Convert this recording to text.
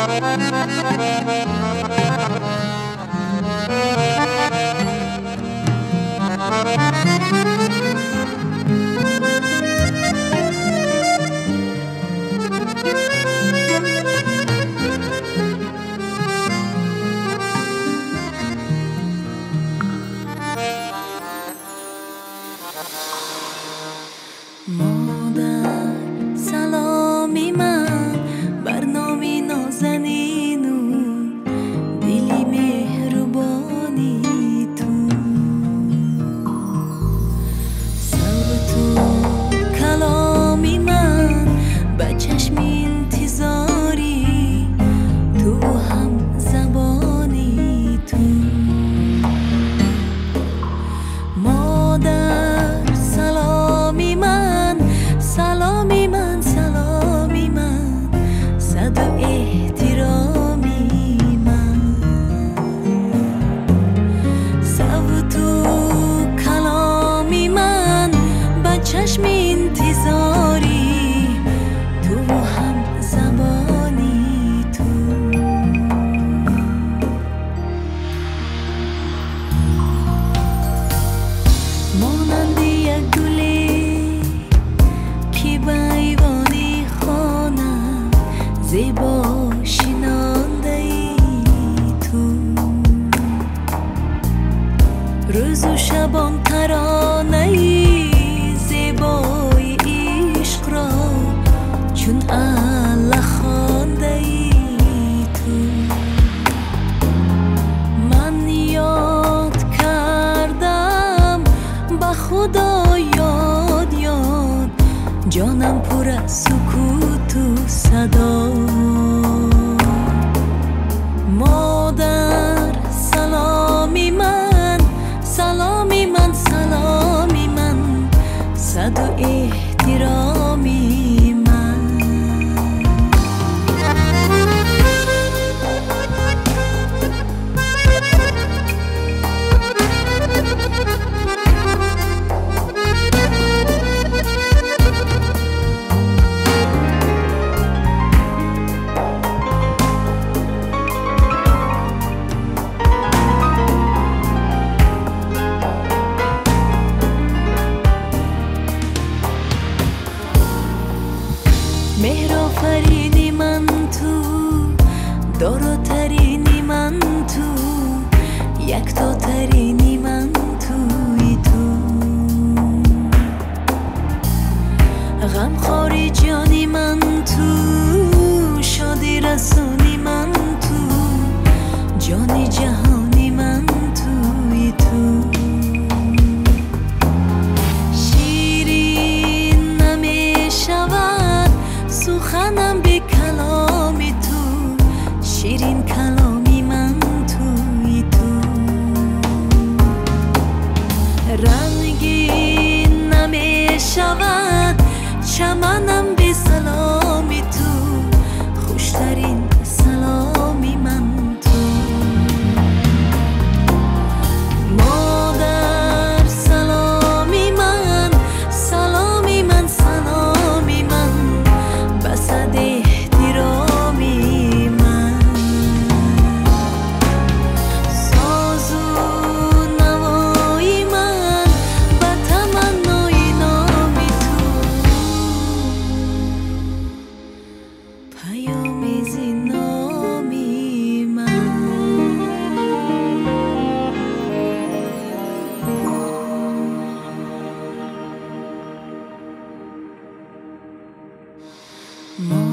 مادر سلامی من برنامه نازنینو دلی مهربانی تو صوت تو کلامی من با چشم انتظاری تو هم زبانی تو مادر سلامی من سلامی من سلامی من صد و احترامی من صوت و کلامی من با چشم انتظاری تو هم زبانی تو مانند یک گلی که به ایوانی خانه زیبا شنانده ای تو روز و شبان ترانه ای زیبای عشق را چون الله خوانده ای تو من یاد کردم با خدا یاد جانم پر از سکوت و صدا مادر سلامی من سلامی من سلامی من صد و احترامی من مهرآفرینی من تو داراترینی من تو یکتاترینی من توی تو غمخواری جانی من تو شادی رسانی من تو جانی جهانی من توی تو شیرین نمی شود سخنم به کلامی تو شیرین کلامی من توی تو رنگین نمی شود چمنم به سلامی تو خوشترین سلامی من تو مادر سلامی من سلامی من سلامی من بسد احترامی من ساز و نوایی من با تمنای نامی تو پیامیزی نامی من